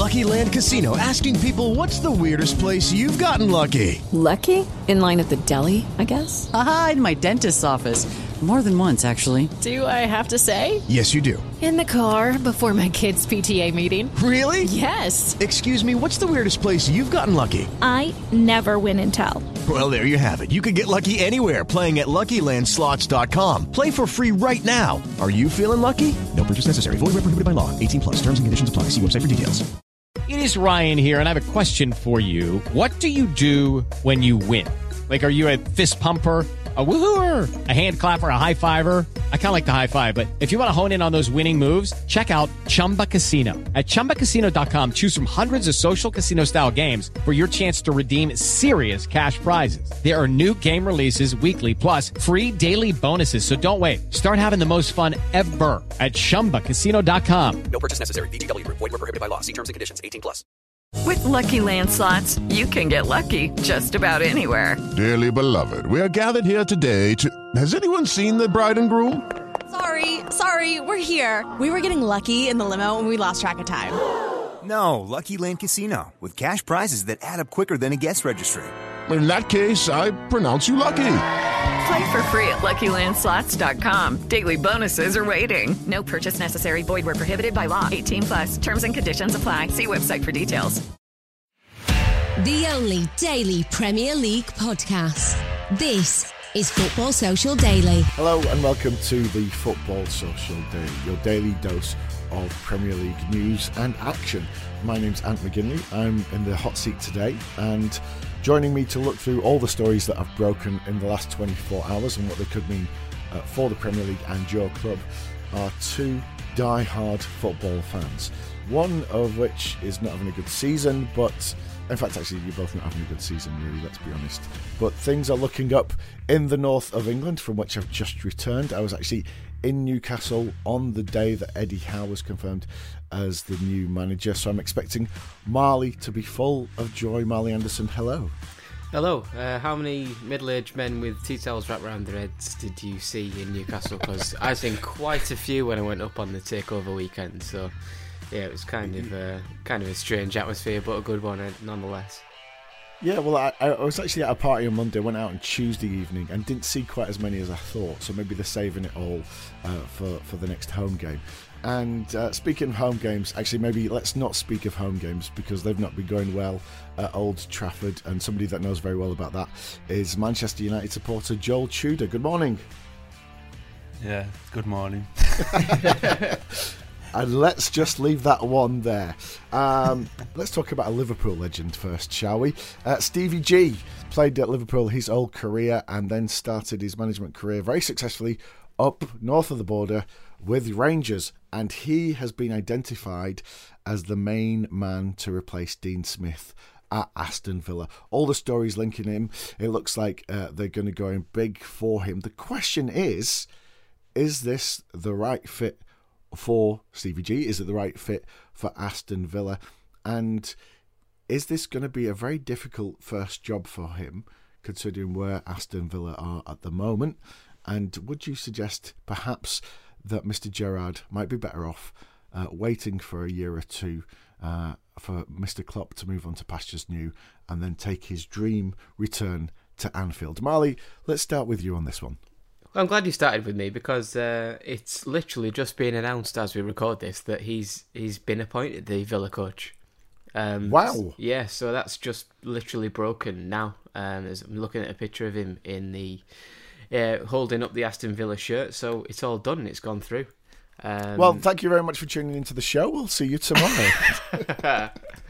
Lucky Land Casino, asking people, what's the weirdest place you've gotten lucky? Lucky? In line at the deli, I guess? Aha, in my dentist's office. More than once, actually. Do I have to say? Yes, you do. In the car before my kids' PTA meeting. Really? Yes. Excuse me, what's the weirdest place you've gotten lucky? I never win and tell. Well, there you have it. You can get lucky anywhere, playing at LuckyLandSlots.com. Play for free right now. Are you feeling lucky? No purchase necessary. Void where prohibited by law. 18+. Terms and conditions apply. See website for details. It is Ryan here, and I have a question for you. What do you do when you win? Like, are you a fist pumper, a woohooer, a hand clapper, a high fiver? I kind of like the high five, but if you want to hone in on those winning moves, check out Chumba Casino. At ChumbaCasino.com, choose from hundreds of social casino-style games for your chance to redeem serious cash prizes. There are new game releases weekly, plus free daily bonuses. So don't wait. Start having the most fun ever at ChumbaCasino.com. No purchase necessary. VGW. Void where prohibited by law. See terms and conditions. 18+. With Lucky Land Slots, you can get lucky just about anywhere. Dearly beloved, we are gathered here today to... Has anyone seen the bride and groom? Sorry, we're here. We were getting lucky in the limo and we lost track of time. No, Lucky Land Casino, with cash prizes that add up quicker than a guest registry. In that case, I pronounce you lucky. Play for free at LuckyLandSlots.com. Daily bonuses are waiting. No purchase necessary. Void where prohibited by law. 18+. Terms and conditions apply. See website for details. The only daily Premier League podcast. This is Football Social Daily. Hello and welcome to the Football Social Daily, your daily dose of Premier League news and action. My name's Ant McGinley. I'm in the hot seat today, and joining me to look through all the stories that have broken in the last 24 hours and what they could mean for the Premier League and your club are two die-hard football fans. One of which is not having a good season, but in fact, actually, you're both not having a good season, really, let's be honest. But things are looking up in the north of England, from which I've just returned. I was actually in Newcastle on the day that Eddie Howe was confirmed as the new manager, so I'm expecting Marley to be full of joy. Marley Anderson, hello. Hello. How many middle-aged men with tea towels wrapped around their heads did you see in Newcastle? Because I've seen quite a few when I went up on the takeover weekend, so yeah, it was kind of a strange atmosphere, but a good one nonetheless. Yeah, well, I was actually at a party on Monday, went out on Tuesday evening and didn't see quite as many as I thought, so maybe they're saving it all for the next home game. And speaking of home games, actually maybe let's not speak of home games because they've not been going well at Old Trafford, and somebody that knows very well about that is Manchester United supporter Joel Tudor. Good morning. Yeah, good morning. And let's just leave that one there. Let's talk about a Liverpool legend first, shall we? Stevie G played at Liverpool his whole career and then started his management career very successfully up north of the border with Rangers. And he has been identified as the main man to replace Dean Smith at Aston Villa. All the stories linking him, it looks like they're going to go in big for him. The question is this the right fit for Stevie G? Is it the right fit for Aston Villa? And is this going to be a very difficult first job for him, considering where Aston Villa are at the moment? And would you suggest perhaps that Mr. Gerrard might be better off waiting for a year or two for Mr. Klopp to move on to pastures new and then take his dream return to Anfield? Marley, let's start with you on this one. Well, I'm glad you started with me because it's literally just been announced as we record this that he's been appointed the Villa coach. Wow. Yeah, so that's just literally broken now. As I'm looking at a picture of him in the holding up the Aston Villa shirt, so it's all done. It's gone through. Well, thank you very much for tuning into the show. We'll see you tomorrow.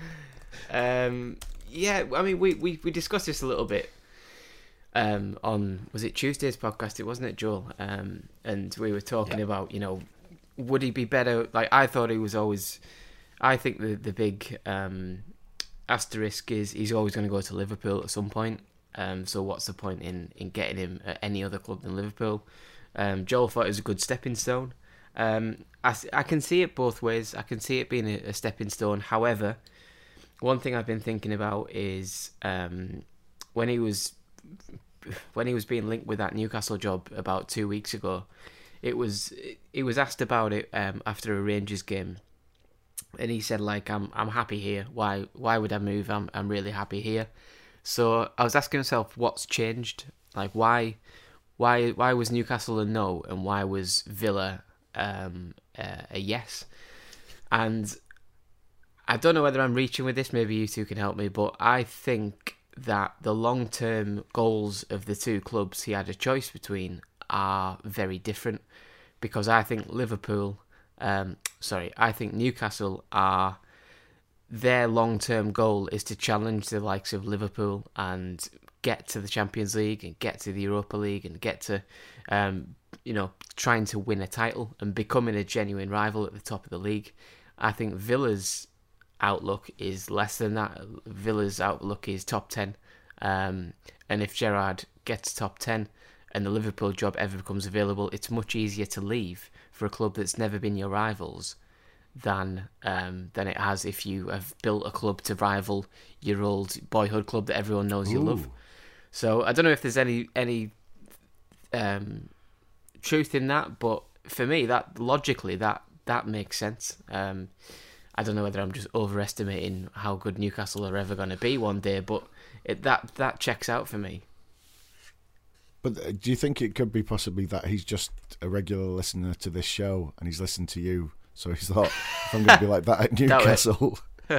Yeah, I mean, we discussed this a little bit on, was it Tuesday's podcast? It wasn't it, Joel? And we were talking about, would he be better? Like, I thought he was always. I think the big asterisk is he's always going to go to Liverpool at some point. So what's the point in getting him at any other club than Liverpool? Joel thought it was a good stepping stone. I can see it both ways. I can see it being a stepping stone. However, one thing I've been thinking about is when he was being linked with that Newcastle job about 2 weeks ago, he was asked about it after a Rangers game, and he said like I'm happy here. Why would I move? I'm really happy here. So I was asking myself, what's changed? Like why was Newcastle a no and why was Villa a yes? And I don't know whether I'm reaching with this. Maybe you two can help me, but I think that the long-term goals of the two clubs he had a choice between are very different, because I think I think Newcastle are, their long-term goal is to challenge the likes of Liverpool and get to the Champions League and get to the Europa League and get to, trying to win a title and becoming a genuine rival at the top of the league. I think Villa's outlook is less than that. Villa's outlook is top 10. And if Gerrard gets top 10 and the Liverpool job ever becomes available, it's much easier to leave for a club that's never been your rivals than it has if you have built a club to rival your old boyhood club that everyone knows you love. So I don't know if there's any truth in that, but for me, that logically that makes sense. I don't know whether I'm just overestimating how good Newcastle are ever going to be one day, but that checks out for me. But do you think it could be possibly that he's just a regular listener to this show and he's listened to you, so he's thought, if I'm going to be like that at Newcastle...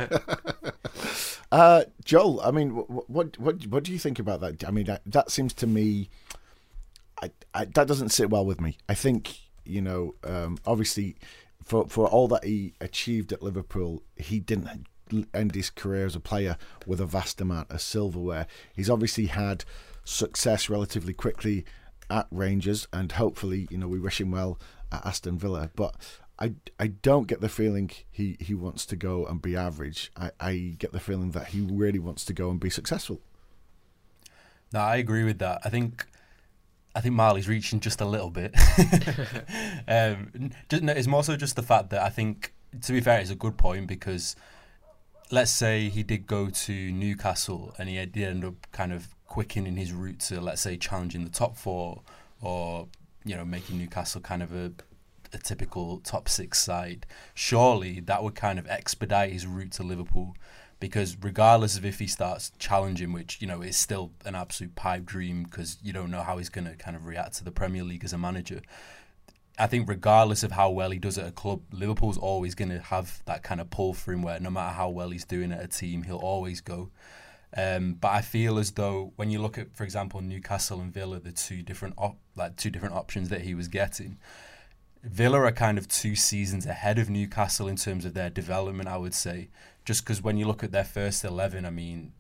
Joel, I mean, what do you think about that? I mean, that seems to me, that doesn't sit well with me. I think, obviously, for all that he achieved at Liverpool, he didn't end his career as a player with a vast amount of silverware. He's obviously had success relatively quickly at Rangers, and hopefully, we wish him well at Aston Villa. But I don't get the feeling he wants to go and be average. I get the feeling that he really wants to go and be successful. No, I agree with that. I think Marley's reaching just a little bit. It's more so just the fact that I think, to be fair, it's a good point, because let's say he did go to Newcastle and he did end up kind of quickening his route to, let's say, challenging the top four, or making Newcastle kind of a typical top 6 side. Surely that would kind of expedite his route to Liverpool, because regardless of if he starts challenging, which is still an absolute pipe dream, because you don't know how he's going to kind of react to the Premier League as a manager. I think regardless of how well he does at a club, Liverpool's always going to have that kind of pull for him, where no matter how well he's doing at a team, he'll always go. But I feel as though when you look at, for example, Newcastle and Villa, the two different options that he was getting, Villa are kind of 2 seasons ahead of Newcastle in terms of their development, I would say. Just because when you look at their first 11, I mean,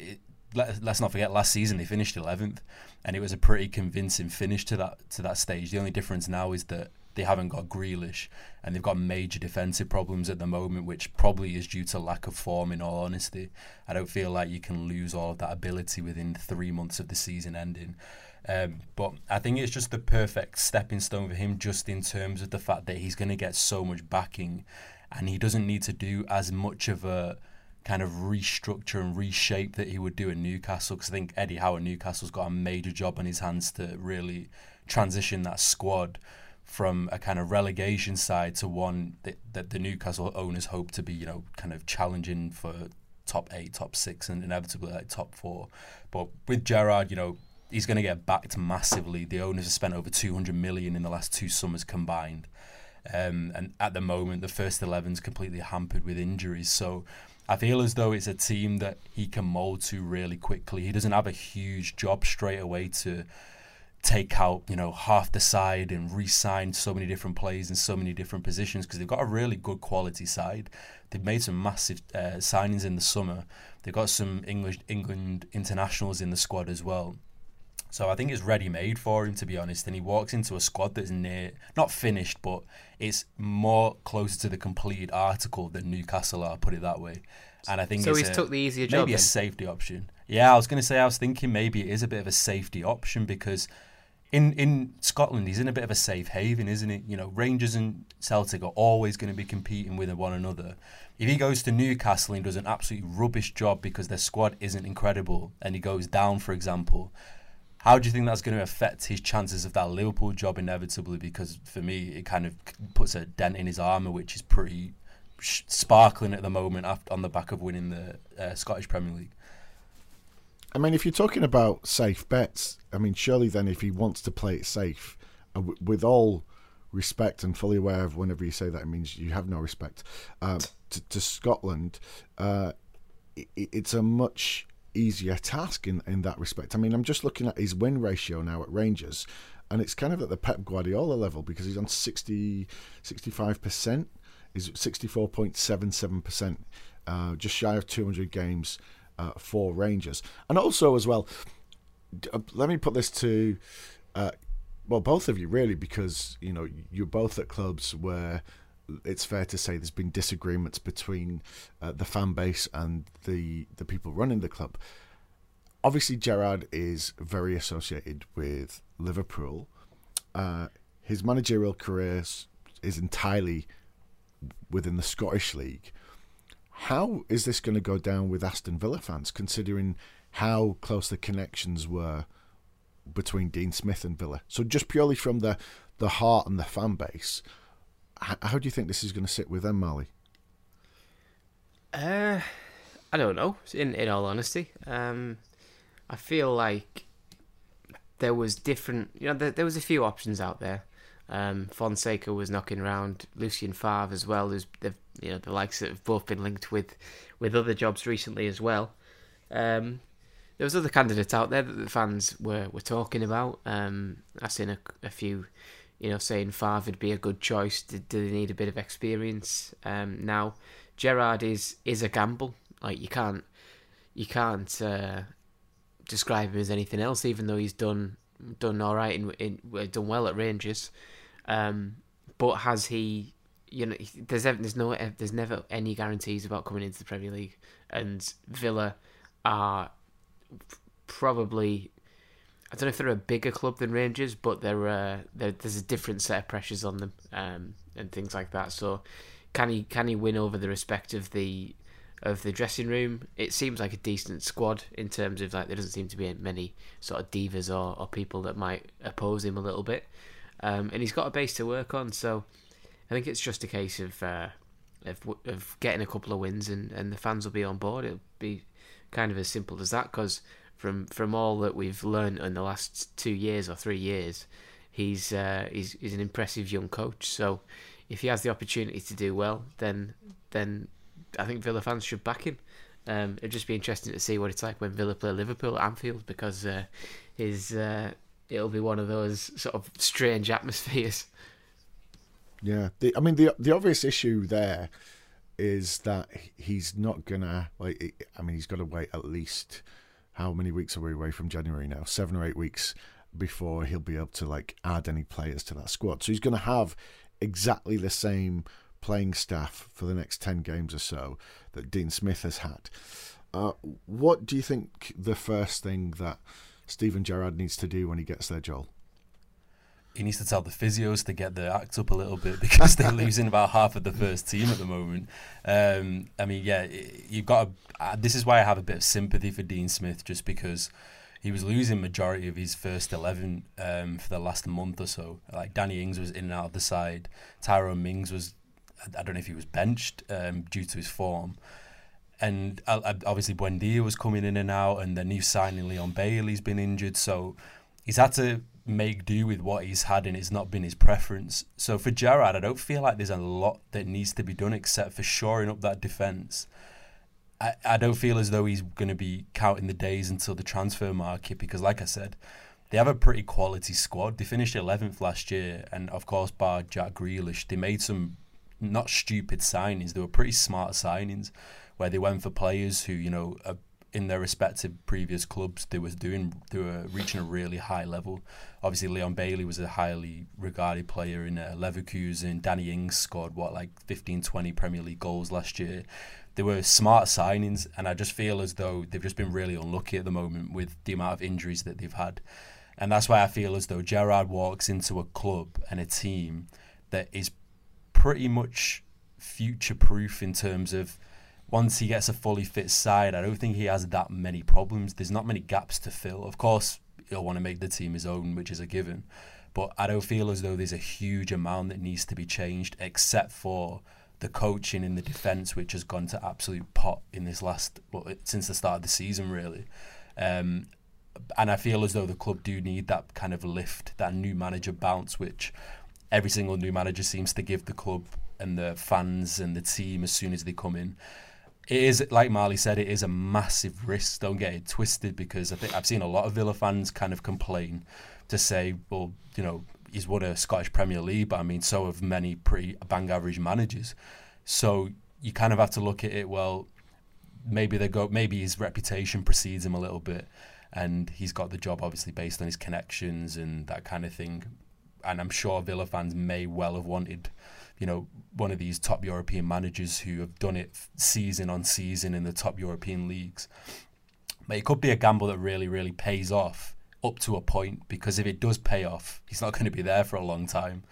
let's not forget last season they finished 11th, and it was a pretty convincing finish to that stage. The only difference now is that they haven't got Grealish, and they've got major defensive problems at the moment, which probably is due to lack of form, in all honesty. I don't feel like you can lose all of that ability within 3 months of the season ending. But I think it's just the perfect stepping stone for him, just in terms of the fact that he's going to get so much backing, and he doesn't need to do as much of a kind of restructure and reshape that he would do at Newcastle, because I think Eddie Howe at Newcastle's got a major job on his hands to really transition that squad from a kind of relegation side to one that the Newcastle owners hope to be, kind of challenging for top 8, top 6, and inevitably like top 4. But with Gerrard, he's going to get backed massively. The owners have spent over 200 million in the last 2 summers combined. And at the moment, the first 11's completely hampered with injuries. So I feel as though it's a team that he can mould to really quickly. He doesn't have a huge job straight away to take out, half the side and re-sign so many different players in so many different positions, because they've got a really good quality side. They've made some massive signings in the summer. They've got some England internationals in the squad as well. So I think it's ready-made for him, to be honest, and he walks into a squad that's not finished, but it's more closer to the completed article than Newcastle are, put it that way. And I think so. He's took the easier job. Maybe a safety option. Yeah, I was thinking maybe it is a bit of a safety option, because in Scotland he's in a bit of a safe haven, isn't it? Rangers and Celtic are always going to be competing with one another. If he goes to Newcastle and does an absolutely rubbish job because their squad isn't incredible, and he goes down, for example, how do you think that's going to affect his chances of that Liverpool job inevitably? Because for me, it kind of puts a dent in his armour, which is pretty sparkling at the moment on the back of winning the Scottish Premier League. I mean, if you're talking about safe bets, I mean, surely then if he wants to play it safe, with all respect and fully aware of whenever you say that, it means you have no respect to Scotland, it's a much easier task in that respect. I mean, I'm just looking at his win ratio now at Rangers, and it's kind of at the Pep Guardiola level because he's on 65%, he's 64.77%, just shy of 200 games for Rangers. And also as well, let me put this to both of you really, because you're both at clubs where it's fair to say there's been disagreements between the fan base and the people running the club. Obviously Gerrard is very associated with Liverpool. His managerial career is entirely within the Scottish League. How is this going to go down with Aston Villa fans, considering how close the connections were between Dean Smith and Villa? So just purely from the heart and the fan base, how do you think this is going to sit with them, Marley? I don't know, in all honesty. I feel like there was different... there was a few options out there. Fonseca was knocking around, Lucien Favre as well, who's the likes that have both been linked with other jobs recently as well. There was other candidates out there that the fans were talking about. I've seen a few, saying Favre would be a good choice. Do they need a bit of experience? Now, Gerrard is a gamble. Like you can't describe him as anything else, even though he's done all right done well at Rangers. But has he? There's never any guarantees about coming into the Premier League, and Villa are probably, I don't know if they're a bigger club than Rangers, but there's a different set of pressures on them, and things like that. So can he win over the respect of the dressing room? It seems like a decent squad in terms of there doesn't seem to be many sort of divas or people that might oppose him a little bit, and he's got a base to work on. So I think it's just a case of getting a couple of wins and the fans will be on board. It'll be kind of as simple as that, because from all that we've learned in the last 2 years or 3 years, he's an impressive young coach. So if he has the opportunity to do well, then I think Villa fans should back him. It'd just be interesting to see what it's like when Villa play Liverpool at Anfield, because it'll be one of those sort of strange atmospheres. Yeah, the obvious issue there is that he's not gonna he's got to wait at least, how many weeks are we away from January now? 7 or 8 weeks before he'll be able to add any players to that squad. So he's going to have exactly the same playing staff for the next 10 games or so that Dean Smith has had. What do you think the first thing that Steven Gerrard needs to do when he gets there, Joel? He needs to tell the physios to get their act up a little bit, because they're losing about half of the first team at the moment. You've got this is why I have a bit of sympathy for Dean Smith, just because he was losing majority of his first 11 for the last month or so. Like Danny Ings was in and out of the side. Tyrone Mings was, I don't know if he was benched due to his form. And obviously Buendia was coming in and out, and the new signing Leon Bailey's been injured. So he's had to make do with what he's had, and it's not been his preference. So for Gerrard, I don't feel like there's a lot that needs to be done except for shoring up that defence. I don't feel as though he's going to be counting the days until the transfer market, because like I said, they have a pretty quality squad. They finished 11th last year, and of course bar Jack Grealish, they made some not stupid signings. They were pretty smart signings, where they went for players who, in their respective previous clubs, they were reaching a really high level. Obviously, Leon Bailey was a highly regarded player in Leverkusen. Danny Ings scored 15, 20 Premier League goals last year. They were smart signings, and I just feel as though they've just been really unlucky at the moment with the amount of injuries that they've had. And that's why I feel as though Gerrard walks into a club and a team that is pretty much future-proof in terms of, once he gets a fully fit side, I don't think he has that many problems. There's not many gaps to fill. Of course, he'll want to make the team his own, which is a given. But I don't feel as though there's a huge amount that needs to be changed, except for the coaching in the defence, which has gone to absolute pot in this since the start of the season, really. And I feel as though the club do need that kind of lift, that new manager bounce, which every single new manager seems to give the club and the fans and the team as soon as they come in. It is, like Marley said, it is a massive risk. Don't get it twisted, because I think I've seen a lot of Villa fans kind of complain to say, well, you know, he's won a Scottish Premier League, but I mean, so have many pretty bang average managers. So you kind of have to look at it, well, maybe his reputation precedes him a little bit, and he's got the job obviously based on his connections and that kind of thing. And I'm sure Villa fans may well have wanted, you know, one of these top European managers who have done it season on season in the top European leagues. But it could be a gamble that really, really pays off up to a point, because if it does pay off, he's not going to be there for a long time.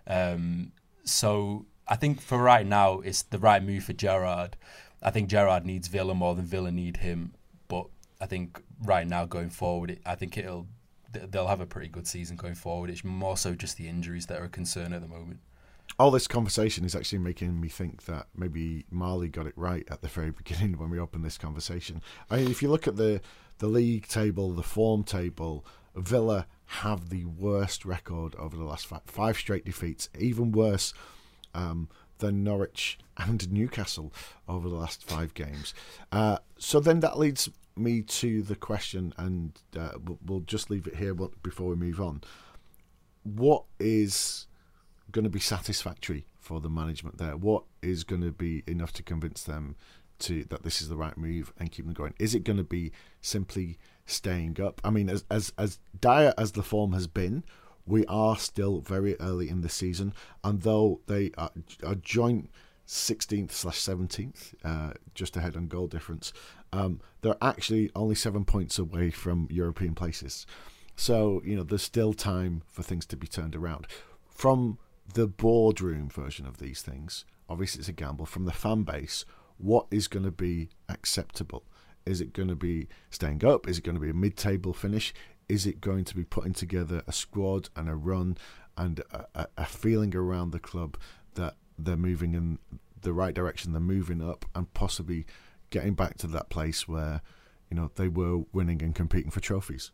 So I think for right now, it's the right move for Gerrard. I think Gerrard needs Villa more than Villa need him. But I think right now, going forward, I think they'll have a pretty good season going forward. It's more so just the injuries that are a concern at the moment. All this conversation is actually making me think that maybe Marley got it right at the very beginning when we opened this conversation. I mean, if you look at the league table, the form table, Villa have the worst record over the last five straight defeats, even worse than Norwich and Newcastle over the last 5 games. So then that leads me to the question, and we'll just leave it here before we move on. What is going to be satisfactory for the management there? What is going to be enough to convince them that this is the right move and keep them going? Is it going to be simply staying up? I mean, as dire as the form has been, we are still very early in the season, and though they are joint 16th/17th, just ahead on goal difference, they're actually only 7 points away from European places. So, you know, there's still time for things to be turned around. From the boardroom version of these things, obviously it's a gamble. From the fan base, what is going to be acceptable? Is it going to be staying up? Is it going to be a mid-table finish? Is it going to be putting together a squad and a run and a feeling around the club that they're moving in the right direction, they're moving up and possibly getting back to that place where, you know, they were winning and competing for trophies?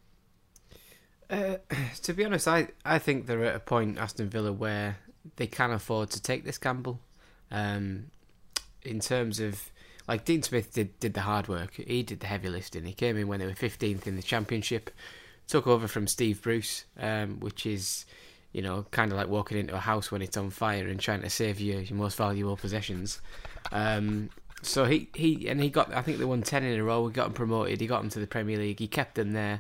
To be honest, I think they're at a point, Aston Villa, where they can afford to take this gamble. In terms of, like, Dean Smith did the hard work. He did the heavy lifting. He came in when they were 15th in the Championship, took over from Steve Bruce, which is, you know, kind of like walking into a house when it's on fire and trying to save your most valuable possessions. So he got, I think they won 10 in a row. We got them promoted. He got them to the Premier League. He kept them there.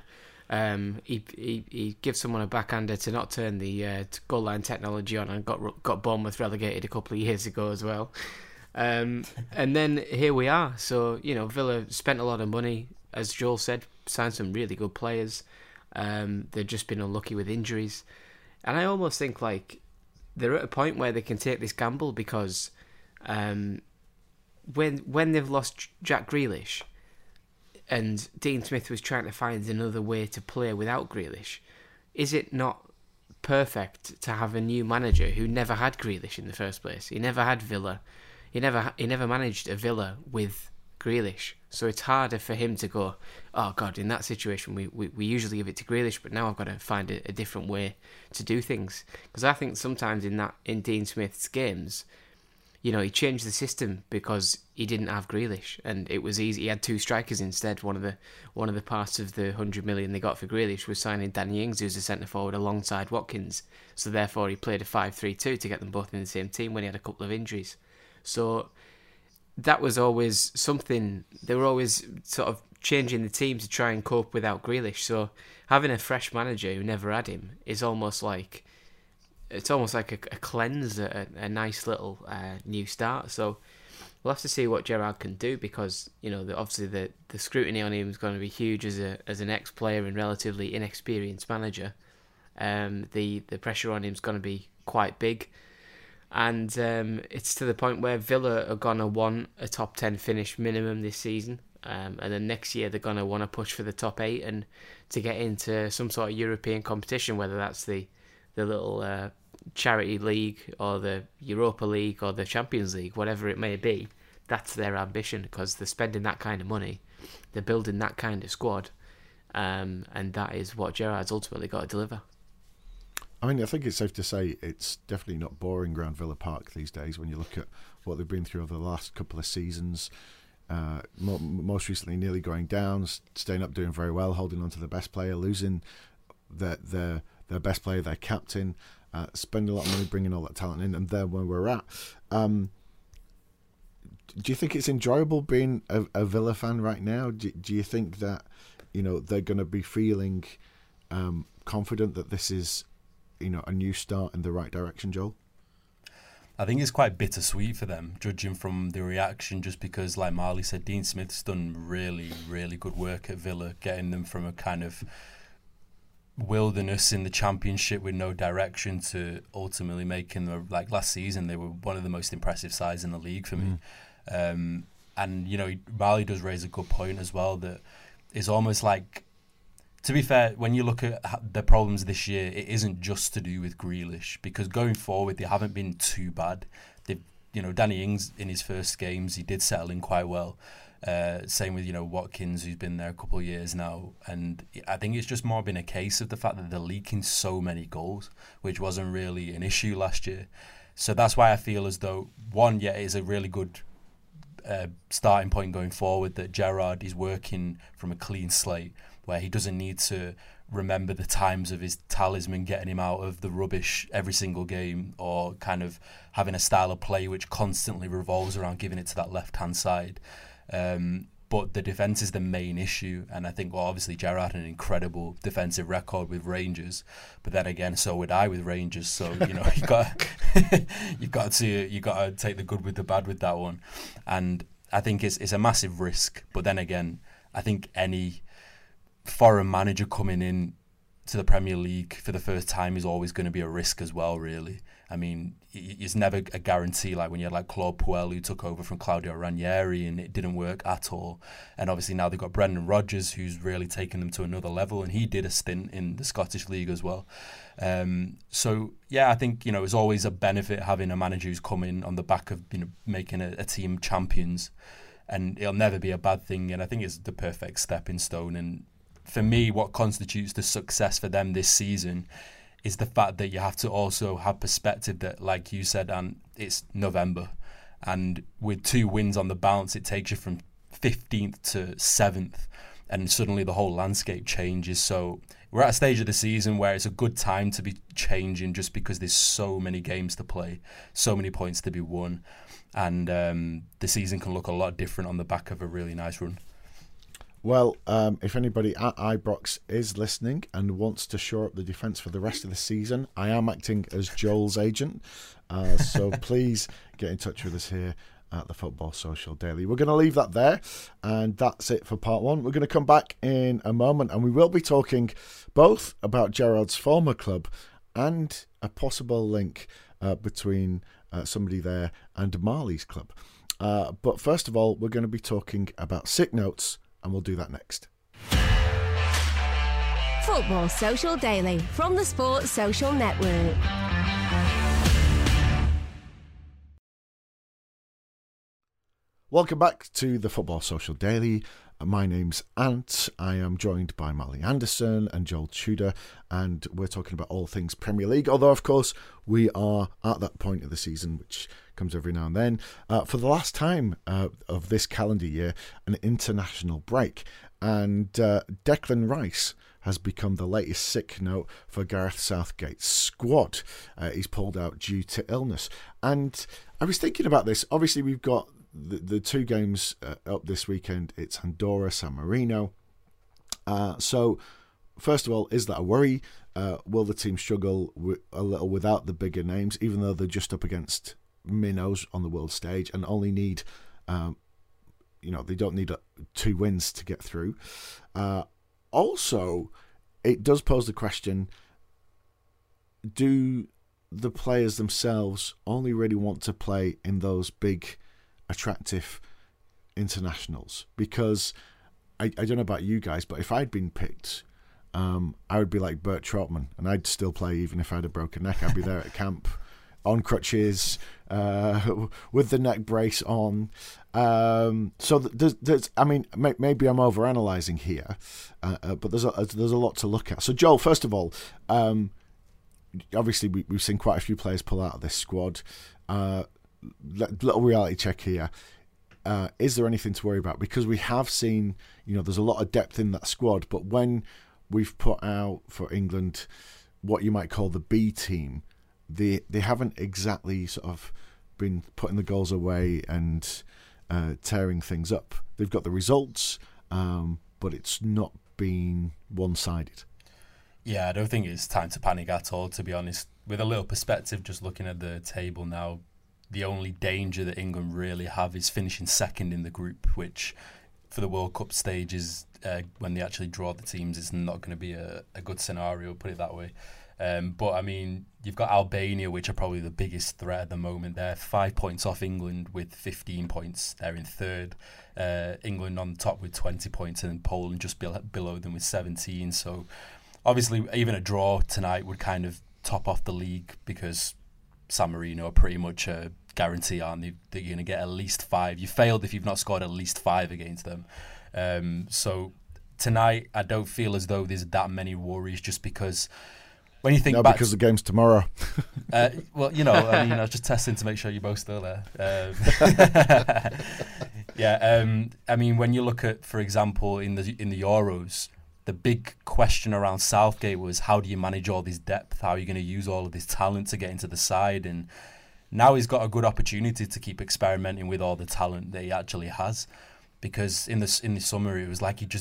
He gives someone a backhander to not turn the goal line technology on, and got Bournemouth relegated a couple of years ago as well. And then here we are. So, you know, Villa spent a lot of money, as Joel said, signed some really good players. They've just been unlucky with injuries, and I almost think like they're at a point where they can take this gamble, because when they've lost Jack Grealish, and Dean Smith was trying to find another way to play without Grealish, is it not perfect to have a new manager who never had Grealish in the first place? He never had Villa. He never managed a Villa with Grealish. So it's harder for him to go, oh God, in that situation we usually give it to Grealish, but now I've got to find a different way to do things. Because I think sometimes in Dean Smith's games, you know, he changed the system because he didn't have Grealish, and it was easy. He had 2 strikers instead. One of the parts of the 100 million they got for Grealish was signing Danny Ings, who's a centre forward, alongside Watkins. So therefore, he played a 5-3-2 to get them both in the same team when he had a couple of injuries. So that was always something. They were always sort of changing the team to try and cope without Grealish. So having a fresh manager who never had him is almost like. It's almost like a cleanse, a nice little new start. So we'll have to see what Gerrard can do, because, you know, obviously the scrutiny on him is going to be huge as an ex-player and relatively inexperienced manager. The pressure on him is going to be quite big, and it's to the point where Villa are going to want a top 10 finish minimum this season, and then next year they're going to want to push for the top 8 and to get into some sort of European competition, whether that's the little Charity League or the Europa League or the Champions League, whatever it may be, that's their ambition, because they're spending that kind of money, they're building that kind of squad, and that is what Gerrard's ultimately got to deliver. I mean, I think it's safe to say it's definitely not boring around Villa Park these days when you look at what they've been through over the last couple of seasons. Most recently nearly going down, staying up, doing very well, holding on to the best player, losing their best player, their captain, spending a lot of money bringing all that talent in, and there where we're at. Do you think it's enjoyable being a Villa fan right now? Do you think that they're going to be feeling confident that this is a new start in the right direction, Joel? I think it's quite bittersweet for them, judging from the reaction, just because, like Marley said, Dean Smith's done really, really good work at Villa, getting them from a kind of wilderness in the Championship with no direction to ultimately making like last season, they were one of the most impressive sides in the league for me. And, Marley does raise a good point as well, that it's almost like, to be fair, when you look at the problems this year, it isn't just to do with Grealish, because going forward, they haven't been too bad. Danny Ings, in his first games, he did settle in quite well. Same with, Watkins, who's been there a couple of years now. And I think it's just more been a case of the fact that they're leaking so many goals, which wasn't really an issue last year. So that's why I feel as though, it is a really good starting point going forward, that Gerrard is working from a clean slate, where he doesn't need to remember the times of his talisman getting him out of the rubbish every single game, or kind of having a style of play which constantly revolves around giving it to that left-hand side. But the defence is the main issue, and I think, obviously Gerrard had an incredible defensive record with Rangers, but then again, so would I with Rangers. So you've got to take the good with the bad with that one, and I think it's a massive risk. But then again, I think any foreign manager coming in to the Premier League for the first time is always going to be a risk as well, really. I mean, it's never a guarantee, like when you had like Claude Puel, who took over from Claudio Ranieri, and it didn't work at all. And obviously now they've got Brendan Rodgers, who's really taken them to another level, and he did a stint in the Scottish League as well. So yeah, I think it's always a benefit having a manager who's come in on the back of making a team champions, and it'll never be a bad thing. And I think it's the perfect stepping stone. And for me, what constitutes the success for them this season is the fact that you have to also have perspective that, like you said, and it's November, and with 2 wins on the bounce, it takes you from 15th to 7th, and suddenly the whole landscape changes. So we're at a stage of the season where it's a good time to be changing, just because there's so many games to play, so many points to be won, and the season can look a lot different on the back of a really nice run. Well, if anybody at Ibrox is listening and wants to shore up the defence for the rest of the season, I am acting as Joel's agent. So please get in touch with us here at the Football Social Daily. We're going to leave that there, and that's it for part 1. We're going to come back in a moment, and we will be talking both about Gerrard's former club and a possible link between somebody there and Marley's club. But first of all, we're going to be talking about sick notes, and we'll do that next. Football Social Daily from the Sports Social Network. Welcome back to the Football Social Daily. My name's Ant. I am joined by Marley Anderson and Joel Tudor, and we're talking about all things Premier League, although of course we are at that point of the season which comes every now and then, for the last time of this calendar year, an international break, and Declan Rice has become the latest sick note for Gareth Southgate's squad. He's pulled out due to illness, and I was thinking about this. Obviously we've got the 2 games up this weekend. It's Andorra, San Marino. So, first of all, is that a worry? Will the team struggle a little without the bigger names, even though they're just up against minnows on the world stage and only need, they don't need 2 wins to get through. Also, it does pose the question, do the players themselves only really want to play in those big, attractive internationals? Because I don't know about you guys, but if I'd been picked, I would be like Bert Trautmann, and I'd still play even if I had a broken neck. I'd be there at camp on crutches with the neck brace on. So there's I mean, maybe I'm overanalyzing here, but there's a lot to look at. So Joel, first of all, obviously we've seen quite a few players pull out of this squad. Little reality check here. Is there anything to worry about? Because we have seen, there's a lot of depth in that squad, but when we've put out for England what you might call the B team, they haven't exactly sort of been putting the goals away and tearing things up. They've got the results, but it's not been one-sided. Yeah, I don't think it's time to panic at all, to be honest. With a little perspective, just looking at the table now, the only danger that England really have is finishing second in the group, which for the World Cup stages, when they actually draw the teams, is not going to be a good scenario, put it that way. But, I mean, you've got Albania, which are probably the biggest threat at the moment. They're 5 points off England with 15 points. They're in third. England on top with 20 points, and Poland just below them with 17. So, obviously, even a draw tonight would kind of top off the league, because San Marino are pretty much a guarantee, aren't they? That you're going to get at least 5. You failed if you've not scored at least 5 against them. So tonight, I don't feel as though there's that many worries, just because when you think back... because the game's tomorrow. Well, I was just testing to make sure you're both still there. I mean, when you look at, for example, in the Euros, the big question around Southgate was, how do you manage all this depth? How are you going to use all of this talent to get into the side? And now he's got a good opportunity to keep experimenting with all the talent that he actually has, because in the summer it was like he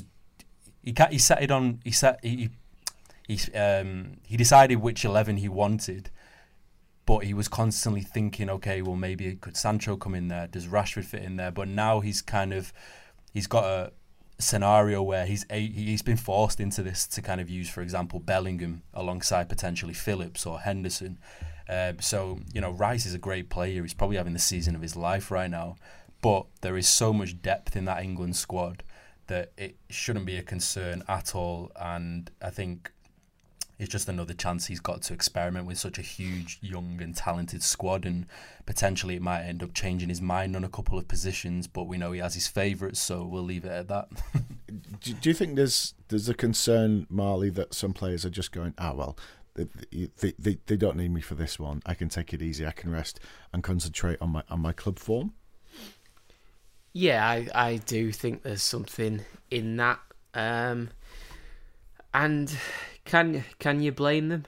decided which 11 he wanted, but he was constantly thinking, okay, well, maybe could Sancho come in there? Does Rashford fit in there? But now he's got a scenario where he's been forced into this to kind of use, for example, Bellingham alongside potentially Phillips or Henderson. So Rice is a great player. He's probably having the season of his life right now, but there is so much depth in that England squad that it shouldn't be a concern at all. And I think it's just another chance he's got to experiment with such a huge, young and talented squad, and potentially it might end up changing his mind on a couple of positions, but we know he has his favourites, so we'll leave it at that. Do you think there's a concern, Marley, that some players are just going, they don't need me for this one, I can take it easy, I can rest and concentrate on my club form? Yeah, I do think there's something in that, and can you blame them?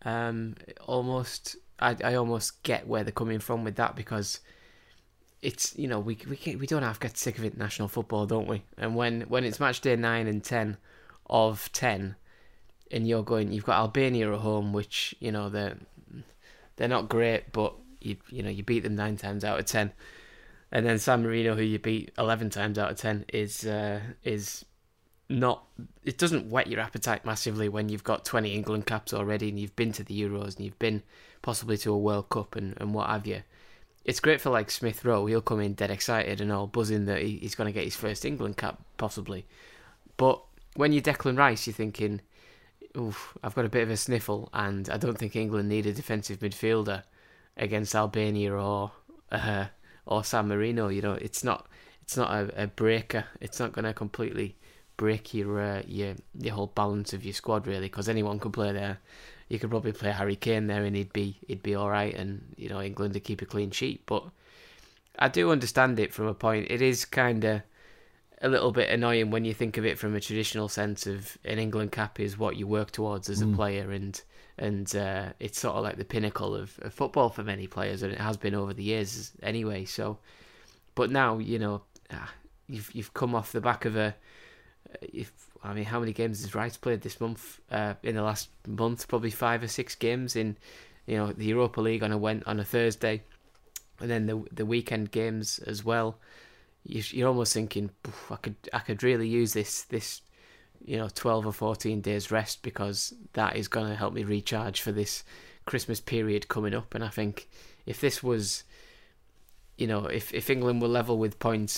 I almost get where they're coming from with that, because it's, we don't have to get sick of international football, don't we? And when it's match day 9 and 10 of 10, and you've got Albania at home, which they're not great, but you beat them 9 times out of 10, and then San Marino, who you beat 11 times out of 10, is not. It doesn't whet your appetite massively when you've got 20 England caps already, and you've been to the Euros, and you've been possibly to a World Cup and what have you. It's great for like Smith Rowe. He'll come in dead excited and all buzzing that he's going to get his first England cap possibly. But when you're Declan Rice, you're thinking, oof, I've got a bit of a sniffle, and I don't think England need a defensive midfielder against Albania or San Marino. It's not a breaker. It's not going to completely break your whole balance of your squad, really, because anyone could play there. You could probably play Harry Kane there and he'd be all right, and England to keep a clean sheet. But I do understand it from a point. It is kind of a little bit annoying when you think of it from a traditional sense of an England cap is what you work towards as a player, and it's sort of like the pinnacle of football for many players, and it has been over the years anyway. So, but now you've come off the back of how many games has Rice played this month? In the last month, probably 5 or 6 games in, the Europa League on a Thursday, and then the weekend games as well. You're almost thinking, I could really use this 12 or 14 days rest, because that is going to help me recharge for this Christmas period coming up. And I think if this was, if England were level with points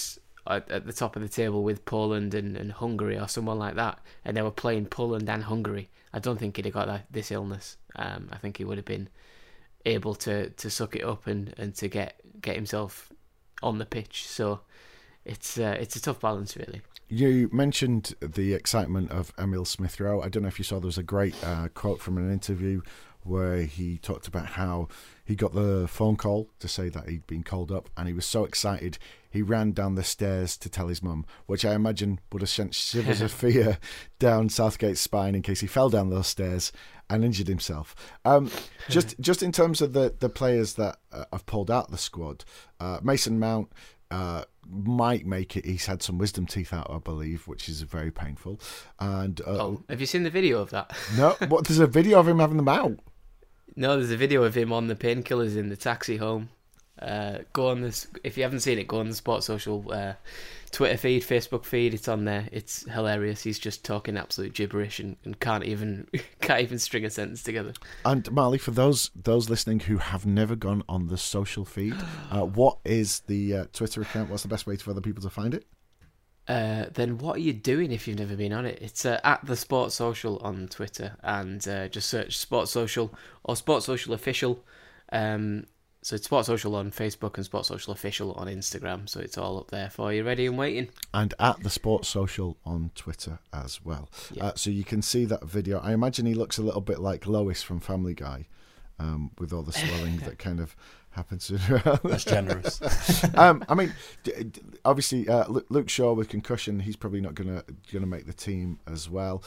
at the top of the table with Poland and Hungary or someone like that, and they were playing Poland and Hungary, I don't think he'd have got this illness. I think he would have been able to suck it up and to get himself on the pitch. So it's a tough balance, really. You mentioned the excitement of Emil Smith Rowe. I don't know if you saw, there was a great quote from an interview where he talked about how he got the phone call to say that he'd been called up, and he was so excited he ran down the stairs to tell his mum, which I imagine would have sent shivers of fear down Southgate's spine in case he fell down those stairs and injured himself. Just in terms of the players that have pulled out the squad, Mason Mount might make it. He's had some wisdom teeth out, I believe, which is very painful. And have you seen the video of that? No, there's a video of him having them out. No, there's a video of him on the painkillers in the taxi home. Go on this, if you haven't seen it, go on the Sports Social Twitter feed, Facebook feed. It's on there. It's hilarious. He's just talking absolute gibberish and can't even string a sentence together. And Marley, for those listening who have never gone on the social feed, what is the Twitter account? What's the best way for other people to find it? Then what are you doing if you've never been on it? It's at the Sports Social on Twitter, and just search Sports Social or Sports Social Official. So it's Sports Social on Facebook and Sports Social Official on Instagram. So it's all up there for you, ready and waiting. And at the Sports Social on Twitter as well. Yeah. So you can see that video. I imagine he looks a little bit like Lois from Family Guy, with all the swelling that kind of happens. That's generous. I mean, obviously, Luke Shaw with concussion, he's probably not gonna make the team as well.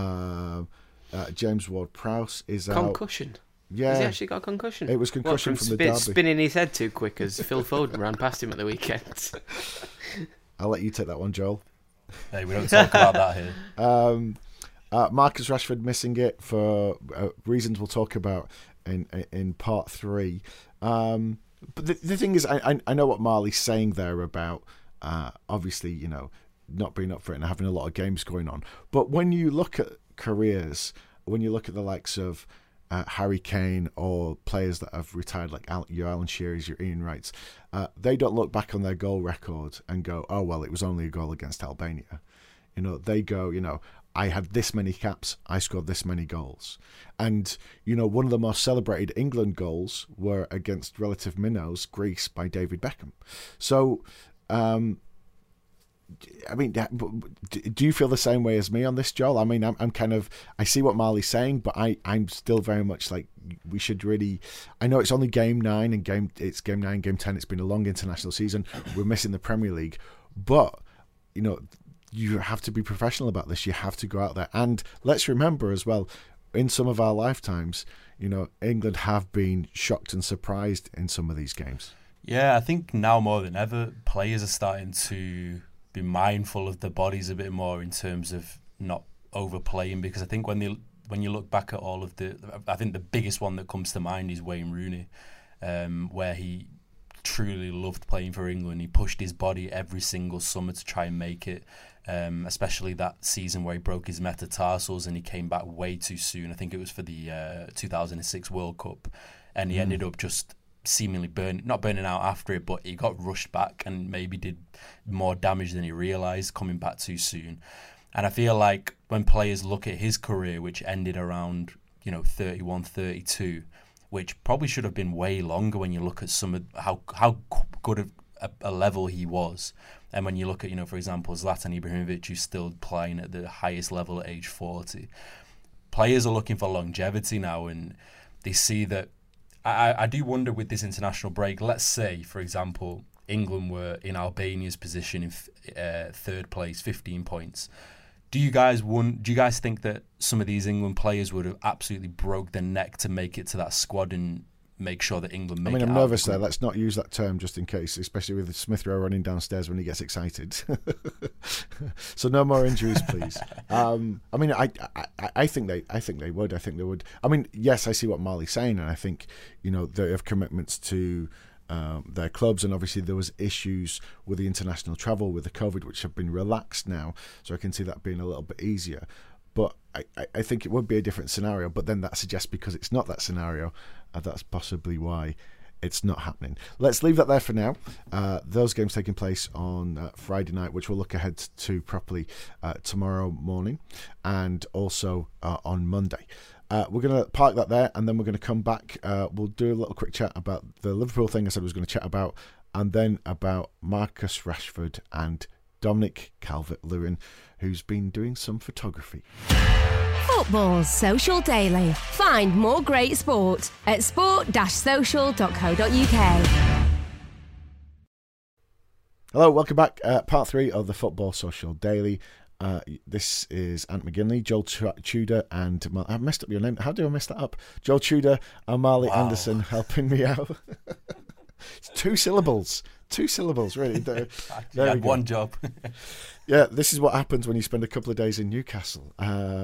James Ward-Prowse is out. Concussion. Yeah. Has he actually got a concussion? It was concussion from the derby. Spinning his head too quick as Phil Foden ran past him at the weekend. I'll let you take that one, Joel. Hey, we don't talk about that here. Marcus Rashford missing it for reasons we'll talk about in part 3. But the thing is, I know what Marley's saying there about obviously, not being up for it and having a lot of games going on. But when you look at careers, when you look at the likes of Harry Kane or players that have retired, like your Alan Shearers, your Ian Wrights, they don't look back on their goal record and go, oh, well, it was only a goal against Albania. They go, I had this many caps, I scored this many goals. And, one of the most celebrated England goals were against relative minnows, Greece, by David Beckham. So, I mean, do you feel the same way as me on this, Joel? I mean, I'm kind of, I see what Marley's saying, but I'm still very much like, we should really, I know it's only game 9 and it's game 9, game 10. It's been a long international season. We're missing the Premier League, but, you have to be professional about this. You have to go out there. And let's remember as well, in some of our lifetimes, England have been shocked and surprised in some of these games. Yeah, I think now more than ever, players are starting to be mindful of their bodies a bit more in terms of not overplaying, because I think when you look back at all of I think the biggest one that comes to mind is Wayne Rooney, where he truly loved playing for England. He pushed his body every single summer to try and make it, especially that season where he broke his metatarsals and he came back way too soon. I think it was for the 2006 World Cup, and he ended up just seemingly not burning out after it, but he got rushed back and maybe did more damage than he realised coming back too soon. And I feel like when players look at his career, which ended around 31, 32, which probably should have been way longer when you look at some of how good of a level he was, and when you look at for example Zlatan Ibrahimovic, who's still playing at the highest level at age 40, players are looking for longevity now, and they see that. I do wonder with this international break, let's say, for example, England were in Albania's position in third place, 15 points. Do you guys think that some of these England players would have absolutely broke their neck to make it to that squad and make sure that England make it out? I'm nervous there. Let's not use that term just in case, especially with Smith Rowe running downstairs when he gets excited. So no more injuries, please. I think they would. I mean, yes, I see what Marley's saying, and I think they have commitments to their clubs, and obviously there was issues with the international travel with the COVID, which have been relaxed now, so I can see that being a little bit easier. But I think it would be a different scenario, but then that suggests because it's not that scenario, that's possibly why It's not happening. Let's leave that there for now. Those games taking place on Friday night, which we'll look ahead to properly tomorrow morning, and also on Monday. We're going to park that there, and then we're going to come back. We'll do a little quick chat about the Liverpool thing I said I was going to chat about, and then about Marcus Rashford and Dominic Calvert-Lewin, who's been doing some photography. Football Social Daily. Find more great sport at sport-social.co.uk. Hello, welcome back. Part 3 of the Football Social Daily. This is Ant McGinley, Joel Tudor, and I messed up your name. How do I mess that up? Joel Tudor and Marley Anderson helping me out. It's 2 syllables. 2 syllables, really. There you had one job. Yeah, this is what happens when you spend a couple of days in Newcastle.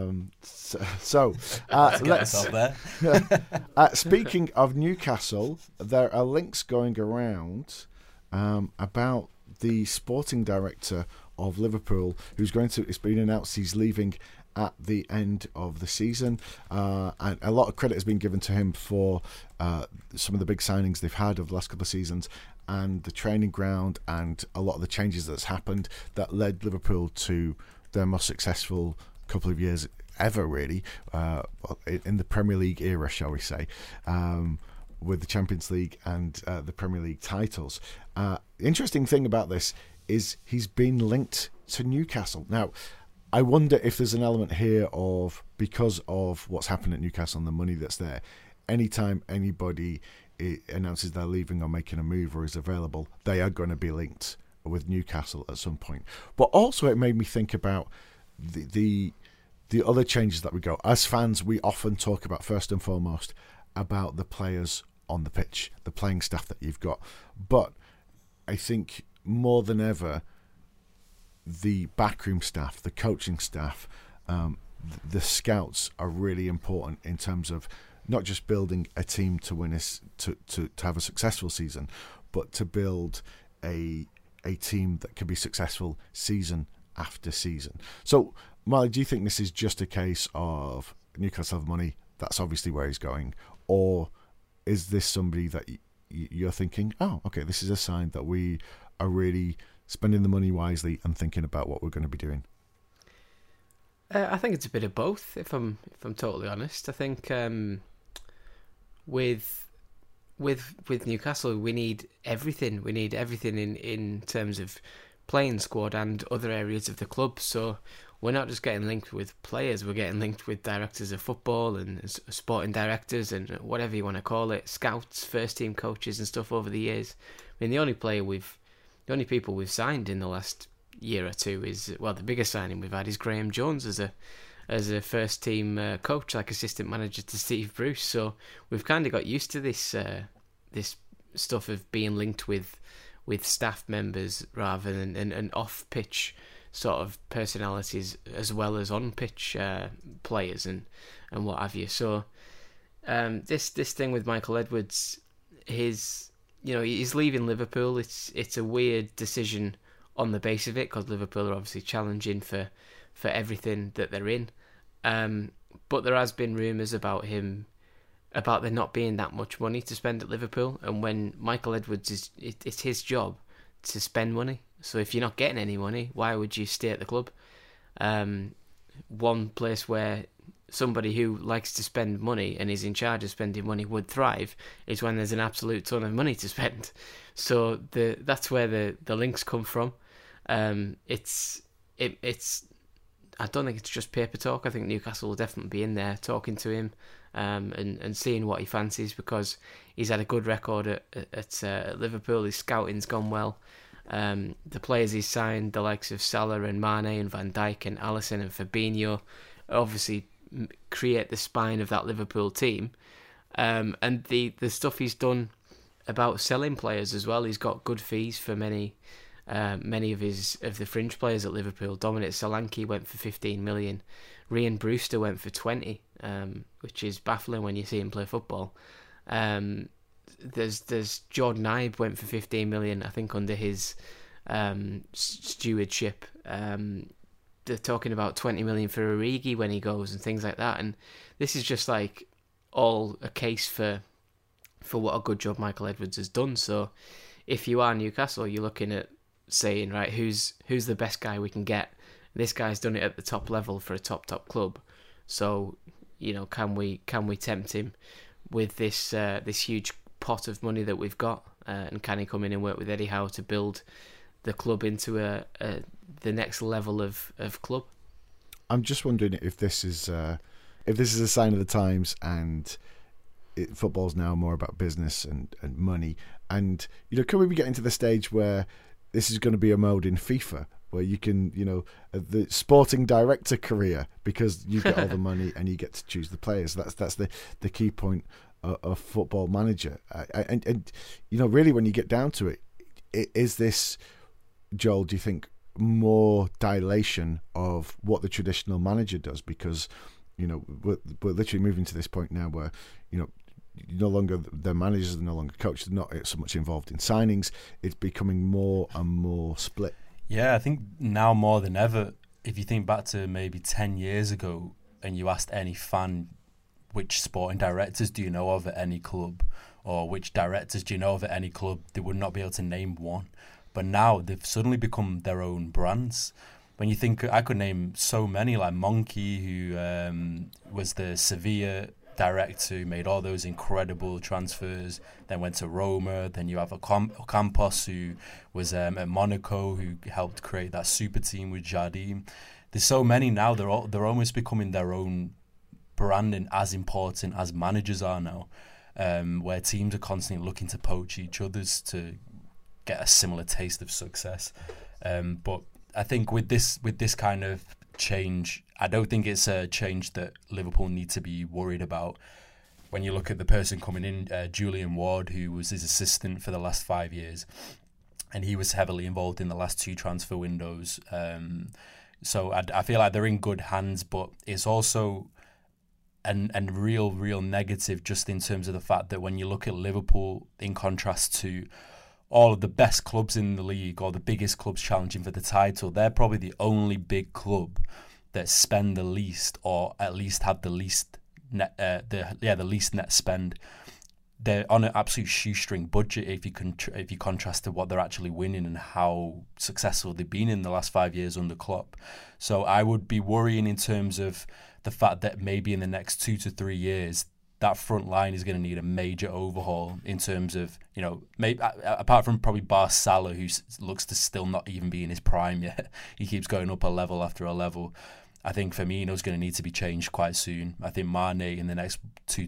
Speaking of Newcastle, there are links going around about the sporting director of Liverpool, it's been announced he's leaving at the end of the season, and a lot of credit has been given to him for some of the big signings they've had over the last couple of seasons, and the training ground, and a lot of the changes that's happened that led Liverpool to their most successful couple of years ever, really, in the Premier League era, shall we say, with the Champions League and the Premier League titles. The interesting thing about this is he's been linked to Newcastle. Now, I wonder if there's an element here of, because of what's happened at Newcastle and the money that's there, anytime anybody announces they're leaving or making a move or is available, they are going to be linked with Newcastle at some point. But also it made me think about the other changes that we go. As fans, we often talk about, first and foremost, about the players on the pitch, the playing staff that you've got. But I think more than ever, the backroom staff, the coaching staff, the scouts are really important in terms of not just building a team to win to have a successful season, but to build a team that can be successful season after season. So, Marley, do you think this is just a case of Newcastle have money, that's obviously where he's going, or is this somebody that you're thinking, oh, okay, this is a sign that we are really spending the money wisely and thinking about what we're going to be doing? I think it's a bit of both, if I'm totally honest. I think with Newcastle, we need everything. We need everything in terms of playing squad and other areas of the club. So we're not just getting linked with players, we're getting linked with directors of football and sporting directors and whatever you want to call it, scouts, first team coaches and stuff over the years. I mean, the only people we've signed in the last year or two is, well, the biggest signing we've had is Graham Jones as a first team coach, like assistant manager to Steve Bruce. So we've kind of got used to this stuff of being linked with staff members rather than an off pitch sort of personalities as well as on pitch players and what have you. So this thing with Michael Edwards, he's leaving Liverpool. It's a weird decision on the base of it, because Liverpool are obviously challenging for everything that they're in. But there has been rumours about there not being that much money to spend at Liverpool, and when Michael Edwards it's his job to spend money. So if you're not getting any money, why would you stay at the club? One place where somebody who likes to spend money and is in charge of spending money would thrive is when there's an absolute ton of money to spend. So that's where the links come from. It's I don't think it's just paper talk. I think Newcastle will definitely be in there talking to him and seeing what he fancies, because he's had a good record at Liverpool. His scouting's gone well. The players he's signed, the likes of Salah and Mane and Van Dijk and Alisson and Fabinho, obviously create the spine of that Liverpool team. And the stuff he's done about selling players as well. He's got good fees for many of the fringe players at Liverpool. Dominic Solanke went for 15 million. Ryan Brewster went for 20, which is baffling when you see him play football. There's Jordan Ibe went for 15 million, I think, under his stewardship. They're talking about 20 million for Origi when he goes and things like that. And this is just like all a case for for what a good job Michael Edwards has done. So if you are Newcastle, you're looking at saying, right, who's the best guy we can get? This guy's done it at the top level for a top club. So, you know, can we tempt him with this huge pot of money that we've got? And can he come in and work with Eddie Howe to build the club into the next level of club? I'm just wondering if this is a sign of the times, and football's now more about business and money. And, you know, can we be getting to the stage where this is going to be a mode in FIFA where you can, you know, the sporting director career, because you get all the money and you get to choose the players. That's the key point of Football Manager. And you know, really, when you get down to it, is this, Joel, do you think, more dilation of what the traditional manager does? Because, you know, we're literally moving to this point now where, you know, no longer the managers are no longer coaches, they're not so much involved in signings. It's becoming more and more split. Yeah, I think now more than ever, if you think back to maybe 10 years ago and you asked any fan which sporting directors do you know of at any club, or which directors do you know of at any club, they would not be able to name one. But now they've suddenly become their own brands. When you think, I could name so many, like Monkey, who was the Sevilla director who made all those incredible transfers, then went to Roma. Then you have Ocampos, who was at Monaco, who helped create that super team with Jardim. There's so many now, they're almost becoming their own brand, and as important as managers are now, where teams are constantly looking to poach each other's to get a similar taste of success. But I think with this kind of change, I don't think it's a change that Liverpool need to be worried about. When you look at the person coming in, Julian Ward, who was his assistant for the last 5 years, and he was heavily involved in the last 2 transfer windows. So I feel like they're in good hands, but it's also and real negative just in terms of the fact that when you look at Liverpool in contrast to all of the best clubs in the league, or the biggest clubs challenging for the title, they're probably the only big club that spend the least, or at least have the least net, the least net spend. They're on an absolute shoestring budget if you contrast to what they're actually winning and how successful they've been in the last 5 years under Klopp. So I would be worrying in terms of the fact that maybe in the next 2 to 3 years, that front line is going to need a major overhaul in terms of, you know, maybe apart from probably Bar Salah, who looks to still not even be in his prime yet. He keeps going up a level after a level. I think Firmino's going to need to be changed quite soon. I think Mane in the next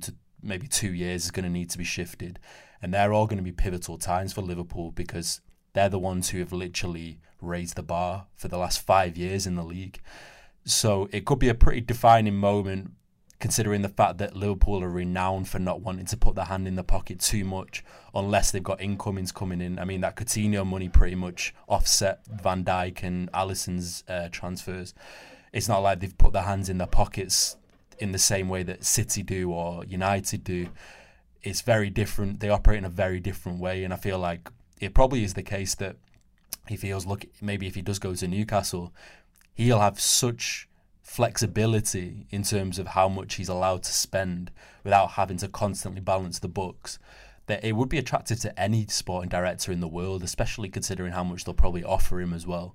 2 years is going to need to be shifted. And they're all going to be pivotal times for Liverpool, because they're the ones who have literally raised the bar for the last 5 years in the league. So it could be a pretty defining moment, considering the fact that Liverpool are renowned for not wanting to put their hand in the pocket too much unless they've got incomings coming in. I mean, that Coutinho money pretty much offset Van Dijk and Alisson's transfers. It's not like they've put their hands in their pockets in the same way that City do or United do. It's very different. They operate in a very different way, and I feel like it probably is the case that he feels, look, maybe if he does go to Newcastle, he'll have such flexibility in terms of how much he's allowed to spend without having to constantly balance the books, that it would be attractive to any sporting director in the world, especially considering how much they'll probably offer him as well.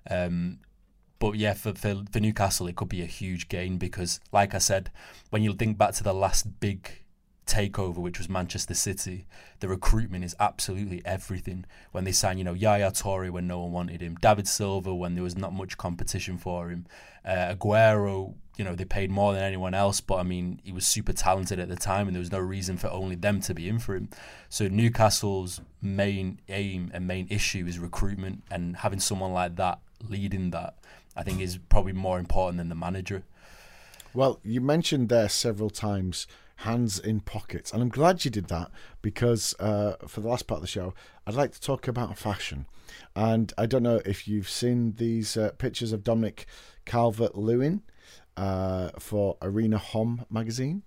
But yeah, for Newcastle, it could be a huge gain, because, like I said, when you think back to the last big takeover, which was Manchester City, the recruitment is absolutely everything. When they signed, Yaya Toure when no one wanted him, David Silva when there was not much competition for him, Aguero, they paid more than anyone else, but I mean, he was super talented at the time and there was no reason for only them to be in for him. So Newcastle's main aim and main issue is recruitment, and having someone like that leading that, I think, is probably more important than the manager. Well, you mentioned there several times hands in pockets, and I'm glad you did that, because for the last part of the show, I'd like to talk about fashion. And I don't know if you've seen these pictures of Dominic Calvert-Lewin for Arena Hom magazine,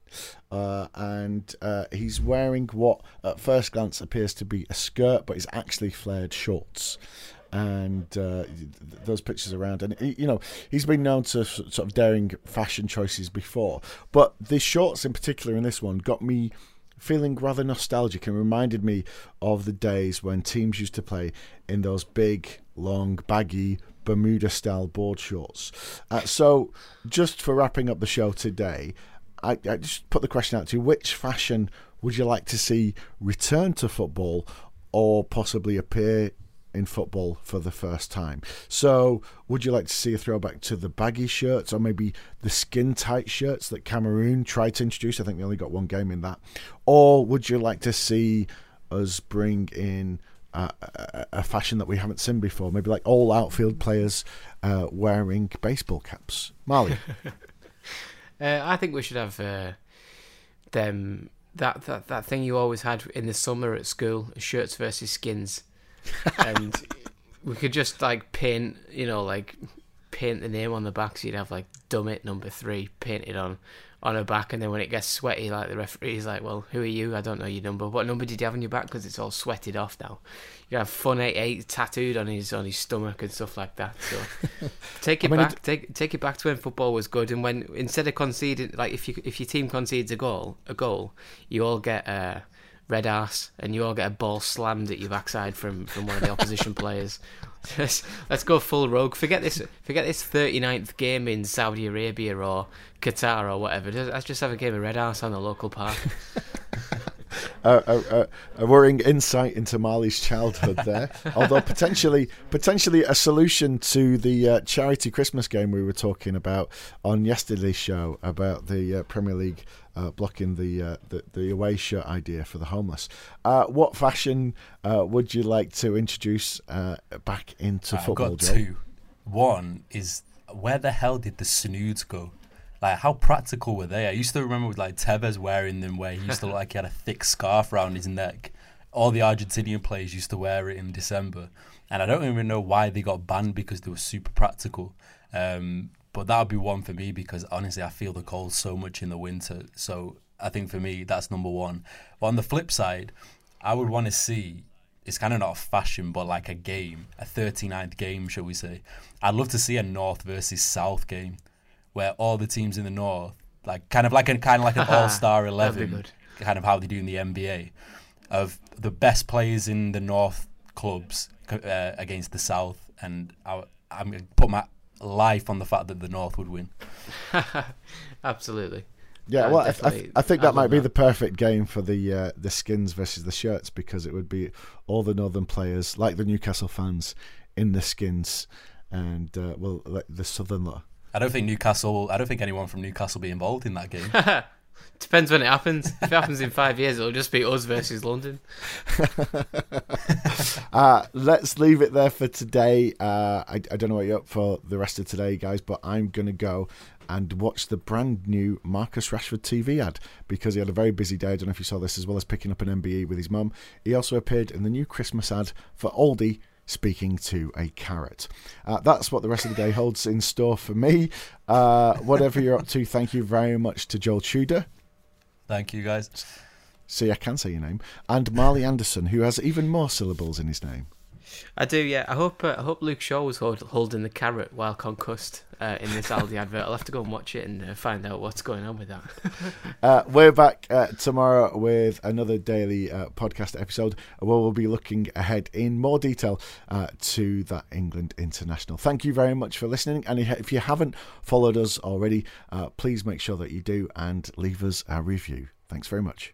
and he's wearing what at first glance appears to be a skirt, but is actually flared shorts. And those pictures around, and he's been known to sort of daring fashion choices before, but the shorts in particular in this one got me feeling rather nostalgic and reminded me of the days when teams used to play in those big, long, baggy Bermuda-style board shorts. So, just for wrapping up the show today, I just put the question out to you: which fashion would you like to see return to football, or possibly appear in football for the first time? So, would you like to see a throwback to the baggy shirts, or maybe the skin-tight shirts that Cameroon tried to introduce? I think they only got one game in that. Or would you like to see us bring in a fashion that we haven't seen before, maybe like all outfield players wearing baseball caps? Marley? I think we should have them that thing you always had in the summer at school, shirts versus skins, and we could just like paint the name on the back. So you'd have like Dummit number 3 painted on her back, and then when it gets sweaty, like the referee's like, well, who are you? I don't know your number. What number did you have on your back? Because it's all sweated off now. You have Fun 88 tattooed on his stomach and stuff like that. So take it back. Take it back to when football was good, and when instead of conceding, like if your team concedes a goal, you all get red arse, and you all get a ball slammed at your backside from one of the opposition players. Let's go full rogue. Forget this 39th game in Saudi Arabia or Qatar or whatever. Let's just have a game of red arse on the local park. A worrying insight into Marley's childhood there. Although potentially a solution to the charity Christmas game we were talking about on yesterday's show about the Premier League blocking the away shirt idea for the homeless. What fashion would you like to introduce back into football? I've got two. One is, where the hell did the snoods go? Like, how practical were they? I used to remember with like Tevez wearing them, where he used to look like he had a thick scarf around his neck. All the Argentinian players used to wear it in December, and I don't even know why they got banned, because they were super practical. But that would be one for me, because honestly I feel the cold so much in the winter. So I think for me that's number one. But on the flip side, I would want to see, it's kind of not a fashion, but like a game, a 39th game, shall we say. I'd love to see a North versus South game, where all the teams in the North, like kind of like an all-star 11, kind of how they do in the NBA, of the best players in the North clubs against the South, and I'm going to put my life on the fact that the North would win. Absolutely. Yeah, well, I think that might be the perfect game for the skins versus the shirts, because it would be all the Northern players, like the Newcastle fans, in the skins, and like the Southern lot. I don't think anyone from Newcastle will be involved in that game. Depends when it happens. If it happens in 5 years, it'll just be us versus London. Let's leave it there for today. I don't know what you're up for the rest of today, guys, but I'm going to go and watch the brand new Marcus Rashford TV ad, because he had a very busy day. I don't know if you saw this, as well as picking up an MBE with his mum. He also appeared in the new Christmas ad for Aldi, speaking to a carrot. That's what the rest of the day holds in store for me. Whatever you're up to, thank you very much to Joel Tudor. Thank you, guys. See, I can say your name. And Marley Anderson, who has even more syllables in his name. I do, yeah. I hope Luke Shaw was holding the carrot while concussed in this Aldi advert. I'll have to go and watch it and find out what's going on with that. We're back tomorrow with another daily podcast episode, where we'll be looking ahead in more detail to that England international. Thank you very much for listening, and if you haven't followed us already, please make sure that you do and leave us a review. Thanks very much.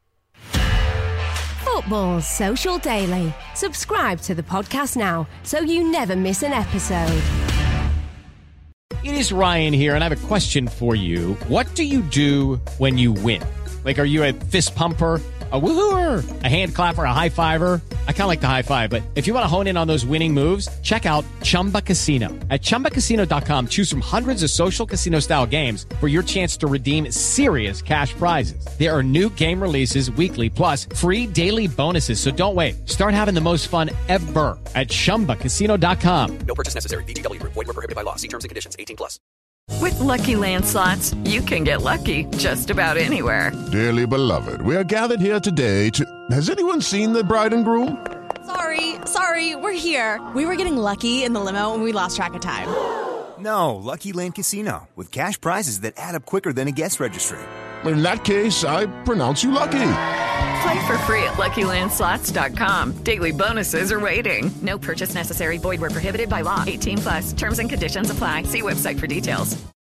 Football Social Daily. Subscribe to the podcast now so you never miss an episode. It is Ryan here, and I have a question for you. What do you do when you win? Like, are you a fist pumper, a woohooer, a hand clapper, a high fiver? I kind of like the high five, but if you want to hone in on those winning moves, check out Chumba Casino. At ChumbaCasino.com, choose from hundreds of social casino style games for your chance to redeem serious cash prizes. There are new game releases weekly, plus free daily bonuses. So don't wait. Start having the most fun ever at ChumbaCasino.com. No purchase necessary. VGW Group. Void where prohibited by law. See terms and conditions. 18+. With Lucky Land Slots, you can get lucky just about anywhere. Dearly beloved, we are gathered here today to... Has anyone seen the bride and groom? Sorry, we're here. We were getting lucky in the limo and we lost track of time. No, Lucky Land Casino, with cash prizes that add up quicker than a guest registry. In that case, I pronounce you lucky. Play for free at LuckyLandSlots.com. Daily bonuses are waiting. No purchase necessary. Void where prohibited by law. 18+. Terms and conditions apply. See website for details.